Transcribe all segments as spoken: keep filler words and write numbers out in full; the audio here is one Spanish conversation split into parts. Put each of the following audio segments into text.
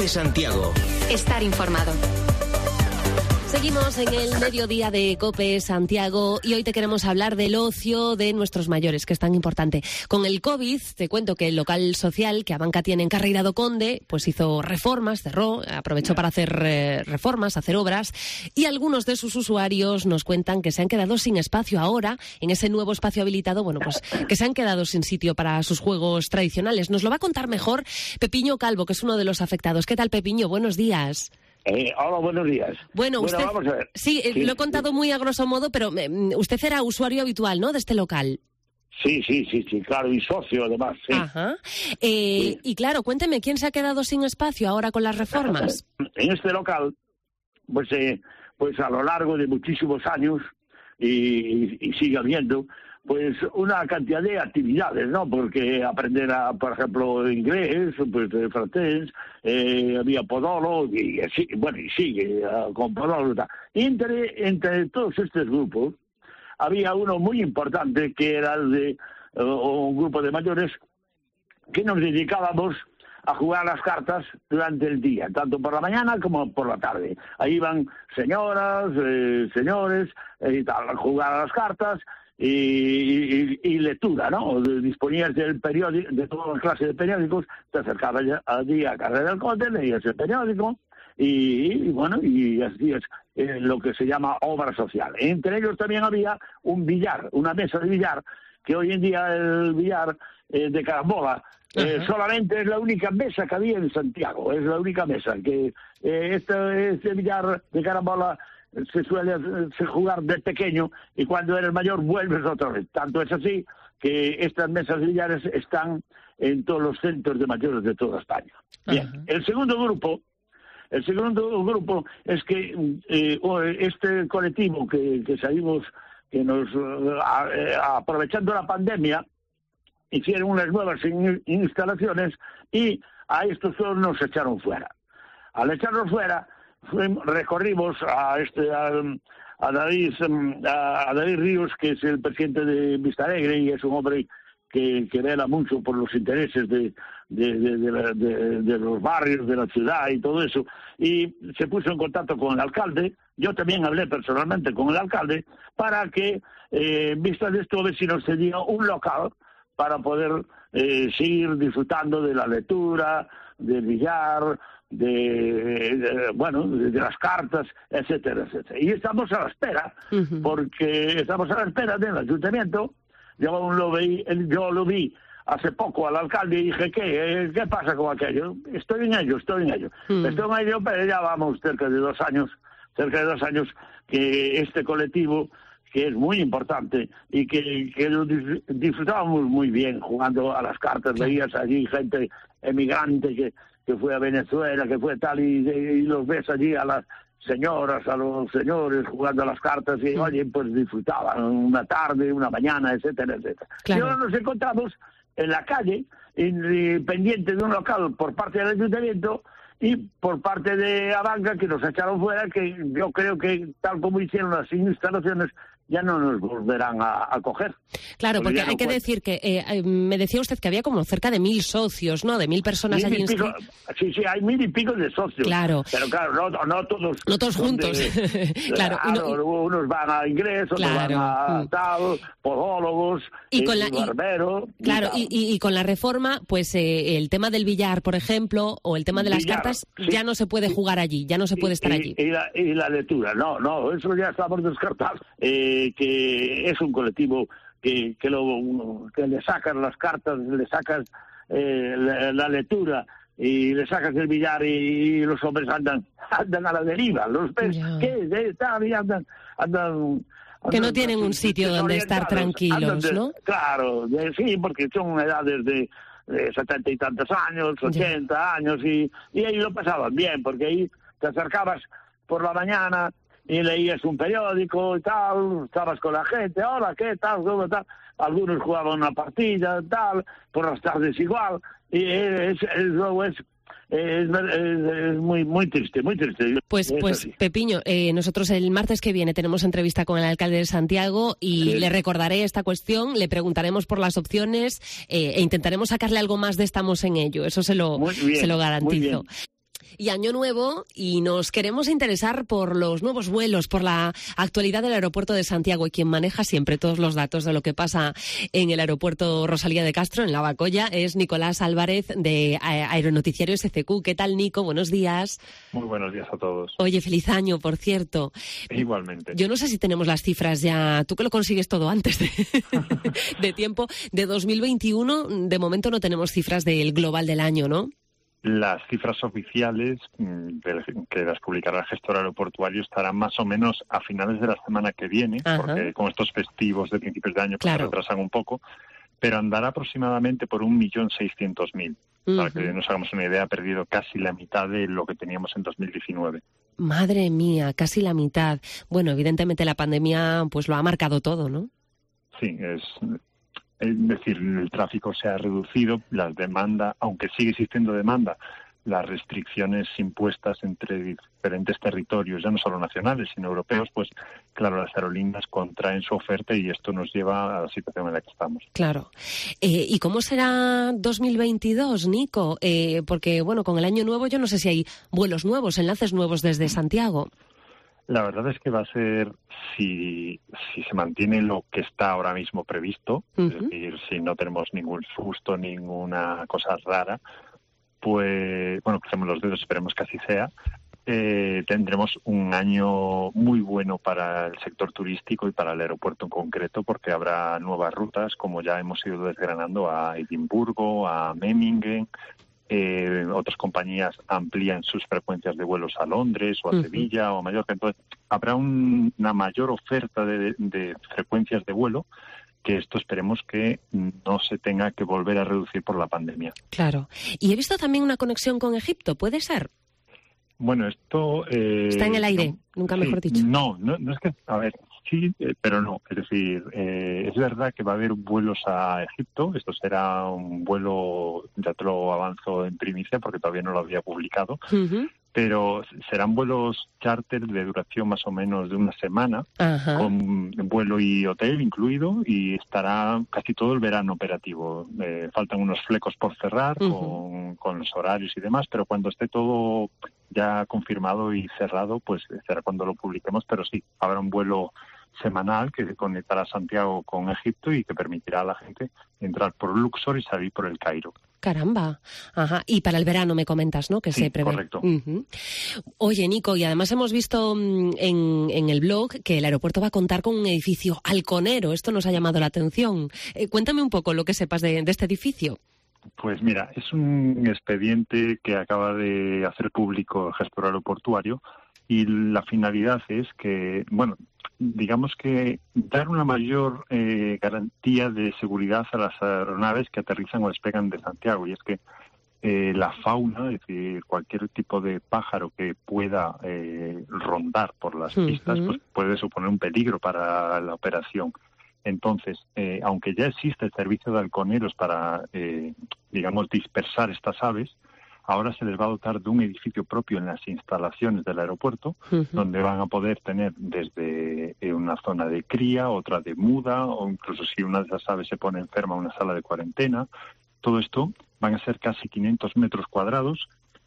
COPE Santiago. Estar informado. Seguimos en el mediodía de COPE Santiago y hoy te queremos hablar del ocio de nuestros mayores, que es tan importante. Con el COVID, te cuento que el local social que Abanca tiene en Carreira do Conde, pues hizo reformas, cerró, aprovechó para hacer eh, reformas, hacer obras, y algunos de sus usuarios nos cuentan que se han quedado sin espacio ahora, en ese nuevo espacio habilitado, bueno, pues que se han quedado sin sitio para sus juegos tradicionales. Nos lo va a contar mejor Pepiño Calvo, que es uno de los afectados. ¿Qué tal, Pepiño? Buenos días. Eh, hola, buenos días. Bueno, bueno usted, vamos a ver. Sí, eh, sí, lo he contado sí. muy a grosso modo, pero eh, usted era usuario habitual, ¿no?, de este local. Sí, sí, sí, sí, claro, y socio además, sí. Ajá. Eh, Sí. Y claro, cuénteme, ¿quién se ha quedado sin espacio ahora con las reformas? En este local, pues, eh, pues a lo largo de muchísimos años, y, y, y sigue habiendo, pues una cantidad de actividades, ¿no? Porque aprender, a, por ejemplo, inglés, pues eh, francés, eh, había podólogo, y, y así, bueno, y sigue uh, con podólogo y tal. Y entre, entre todos estos grupos, había uno muy importante que era el de uh, un grupo de mayores que nos dedicábamos a jugar a las cartas durante el día, tanto por la mañana como por la tarde. Ahí iban señoras, eh, señores, eh, y tal, a jugar a las cartas y, y, y lectura, ¿no? Disponías del periódico, de toda clase de periódicos, te acercabas allí a Carreira del Conde, leías el periódico y, y bueno, y hacías eh, lo que se llama obra social. Entre ellos también había un billar, una mesa de billar, que hoy en día el billar eh, de carambola eh, solamente es la única mesa que había en Santiago, es la única mesa, que eh, este, este billar de carambola se suele se jugar de pequeño y cuando eres mayor vuelves otra vez. Tanto es así que estas mesas de billares están en todos los centros de mayores de toda España. Bien, uh-huh. El segundo grupo El segundo grupo es que eh, este colectivo que, que salimos, que nos, a, a, aprovechando la pandemia, hicieron unas nuevas in, instalaciones y a estos todos nos echaron fuera. Al echarnos fuera, fuimos, recorrimos a este a, a, David, a, a David Ríos, que es el presidente de Vista Alegre y es un hombre que, que vela mucho por los intereses de, de, de, de, la, de, de los barrios, de la ciudad y todo eso, y se puso en contacto con el alcalde. Yo también hablé personalmente con el alcalde para que, eh, en vista de esto, a ver si nos cedía un local para poder eh, seguir disfrutando de la lectura, del billar, de, de bueno, de, de las cartas, etcétera, etcétera. Y estamos a la espera, uh-huh. porque estamos a la espera del ayuntamiento. Yo lo vi, yo lo vi hace poco al alcalde y dije, ¿qué? ¿Qué pasa con aquello? Estoy en ello, estoy en ello. Mm. Estoy en ello, pero ya vamos cerca de dos años, cerca de dos años que este colectivo, que es muy importante y que, que lo disfrutábamos muy bien jugando a las cartas, veías allí gente emigrante que, que fue a Venezuela, que fue tal, y, y los ves allí a las señoras, a los señores jugando a las cartas y, sí. oye, pues disfrutaban una tarde, una mañana, etcétera, etcétera. Claro. Y ahora nos encontramos en la calle, en, en, pendiente de un local por parte del ayuntamiento y por parte de Abanca, que nos echaron fuera, que yo creo que tal como hicieron las instalaciones, ya no nos volverán a, a coger. Claro, porque, porque hay no que puede. decir que eh, me decía usted que había como cerca de mil socios, ¿no? De mil personas mil allí inscritas. Sí, sí, hay mil y pico de socios. Claro. Pero claro, no, no todos. No todos juntos. De, claro. claro no, unos van a inglés, otros claro. van a tal, podólogos, y con la, y barbero. Y, claro, y, y, y con la reforma, pues eh, el tema del billar, por ejemplo, o el tema de las billar, cartas, sí. ya no se puede jugar allí, ya no se puede estar y, allí. Y la, y la lectura, no, no, eso ya estamos descartados. Eh, que es un colectivo que, que, lo, que le sacas las cartas, le sacas eh, la, la lectura y le sacas el billar y, y los hombres andan andan a la deriva. Los ves, yeah. ¿qué? Andan, andan, andan que no tienen un sitio donde estar tranquilos, de, ¿no? Claro, de, sí, porque son edades de, de setenta y tantos años, ochenta yeah. años, y, y ahí lo pasaban bien, porque ahí te acercabas por la mañana y leías un periódico y tal, estabas con la gente, hola, ¿qué tal? ¿Cómo tal? Algunos jugaban una partida, tal, por las tardes igual, y es, es, es, es, es muy muy triste, muy triste. Pues, pues Pepiño, eh, nosotros el martes que viene tenemos entrevista con el alcalde de Santiago y sí. le recordaré esta cuestión, le preguntaremos por las opciones eh, e intentaremos sacarle algo más de estamos en ello, eso se lo, bien, se lo garantizo. y año nuevo, y nos queremos interesar por los nuevos vuelos, por la actualidad del aeropuerto de Santiago, y quien maneja siempre todos los datos de lo que pasa en el aeropuerto Rosalía de Castro, en Lavacolla, es Nicolás Álvarez de Aeronoticiario S C Q. ¿Qué tal, Nico? Buenos días. Muy buenos días a todos. Oye, feliz año, por cierto. Igualmente. Yo no sé si tenemos las cifras ya, tú que lo consigues todo antes de, de tiempo, de dos mil veintiuno, de momento no tenemos cifras del global del año, ¿no? Las cifras oficiales que las publicará el gestor aeroportuario estarán más o menos a finales de la semana que viene, Ajá. porque con estos festivos de principios de año pues, claro. se retrasan un poco, pero andará aproximadamente por un millón seiscientos mil. Uh-huh. Para que nos hagamos una idea, ha perdido casi la mitad de lo que teníamos en dos mil diecinueve. Madre mía, casi la mitad. Bueno, evidentemente la pandemia pues lo ha marcado todo, ¿no? Sí, es... Es decir, el tráfico se ha reducido, la demanda, aunque sigue existiendo demanda, las restricciones impuestas entre diferentes territorios, ya no solo nacionales, sino europeos, pues claro, las aerolíneas contraen su oferta y esto nos lleva a la situación en la que estamos. Claro. Eh, ¿Y cómo será dos mil veintidós, Nico? Eh, porque, bueno, con el año nuevo yo no sé si hay vuelos nuevos, enlaces nuevos desde Santiago. La verdad es que va a ser, si, si se mantiene lo que está ahora mismo previsto, uh-huh. es decir, si no tenemos ningún susto, ninguna cosa rara, pues, bueno, crucemos los dedos, esperemos que así sea, eh, tendremos un año muy bueno para el sector turístico y para el aeropuerto en concreto, porque habrá nuevas rutas, como ya hemos ido desgranando, a Edimburgo, a Memmingen. Eh, otras compañías amplían sus frecuencias de vuelos a Londres o a uh-huh. Sevilla o a Mallorca. Entonces, habrá un, una mayor oferta de, de frecuencias de vuelo, que esto esperemos que no se tenga que volver a reducir por la pandemia. Claro. Y he visto también una conexión con Egipto, ¿puede ser? Bueno, esto... Eh, Está en el aire, no, nunca sí, mejor dicho. No, no, no es que... A ver, sí, eh, pero no. Es decir, eh, es verdad que va a haber vuelos a Egipto. Esto será un vuelo, ya te lo avanzo en primicia porque todavía no lo había publicado, uh-huh. pero serán vuelos charter de duración más o menos de una semana, uh-huh. con vuelo y hotel incluido, y estará casi todo el verano operativo. Eh, faltan unos flecos por cerrar uh-huh. con, con los horarios y demás, pero cuando esté todo ya confirmado y cerrado, pues será cuando lo publiquemos, pero sí, habrá un vuelo semanal que conectará Santiago con Egipto y que permitirá a la gente entrar por Luxor y salir por el Cairo. Caramba. Ajá. Y para el verano me comentas, ¿no? Que sí, se prevé. Correcto. Uh-huh. Oye, Nico, y además hemos visto en, en el blog que el aeropuerto va a contar con un edificio halconero. Esto nos ha llamado la atención. Eh, cuéntame un poco lo que sepas de, de este edificio. Pues mira, es un expediente que acaba de hacer público el gestor aeroportuario y la finalidad es que, bueno, digamos que dar una mayor eh, garantía de seguridad a las aeronaves que aterrizan o despegan de Santiago. Y es que eh, la fauna, es decir, cualquier tipo de pájaro que pueda eh, rondar por las uh-huh. pistas, pues puede suponer un peligro para la operación. Entonces, eh, aunque ya existe el servicio de halconeros para, eh, digamos, dispersar estas aves, ahora se les va a dotar de un edificio propio en las instalaciones del aeropuerto, uh-huh. donde van a poder tener desde eh, una zona de cría, otra de muda, o incluso si una de esas aves se pone enferma, una sala de cuarentena. Todo esto van a ser casi quinientos metros cuadrados.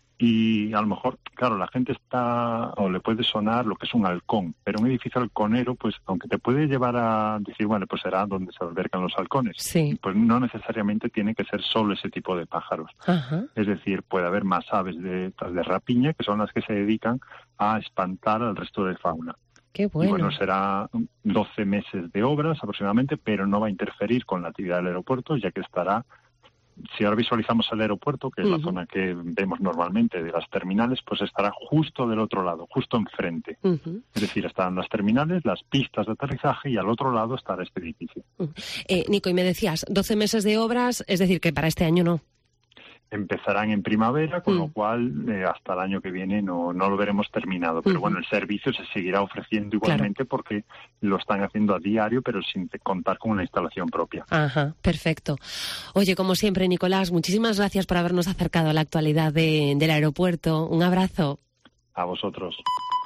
Y a lo mejor, claro, la gente está, o le puede sonar lo que es un halcón, pero un edificio halconero, pues aunque te puede llevar a decir, bueno, pues será donde se albergan los halcones, sí. pues no necesariamente tiene que ser solo ese tipo de pájaros. Ajá. Es decir, puede haber más aves de, de rapiña, que son las que se dedican a espantar al resto de fauna. Qué bueno. Y bueno, será doce meses de obras aproximadamente, pero no va a interferir con la actividad del aeropuerto, ya que estará... Si ahora visualizamos el aeropuerto, que es uh-huh. la zona que vemos normalmente de las terminales, pues estará justo del otro lado, justo enfrente. Uh-huh. Es decir, estarán las terminales, las pistas de aterrizaje y al otro lado estará este edificio. Uh-huh. Eh, Nico, y me decías, doce meses de obras, es decir, que para este año no. Empezarán en primavera, con mm. lo cual eh, hasta el año que viene no, no lo veremos terminado. Pero uh-huh. bueno, el servicio se seguirá ofreciendo igualmente claro. porque lo están haciendo a diario, pero sin contar con una instalación propia. Ajá, perfecto. Oye, como siempre, Nicolás, muchísimas gracias por habernos acercado a la actualidad de, del aeropuerto. Un abrazo. A vosotros.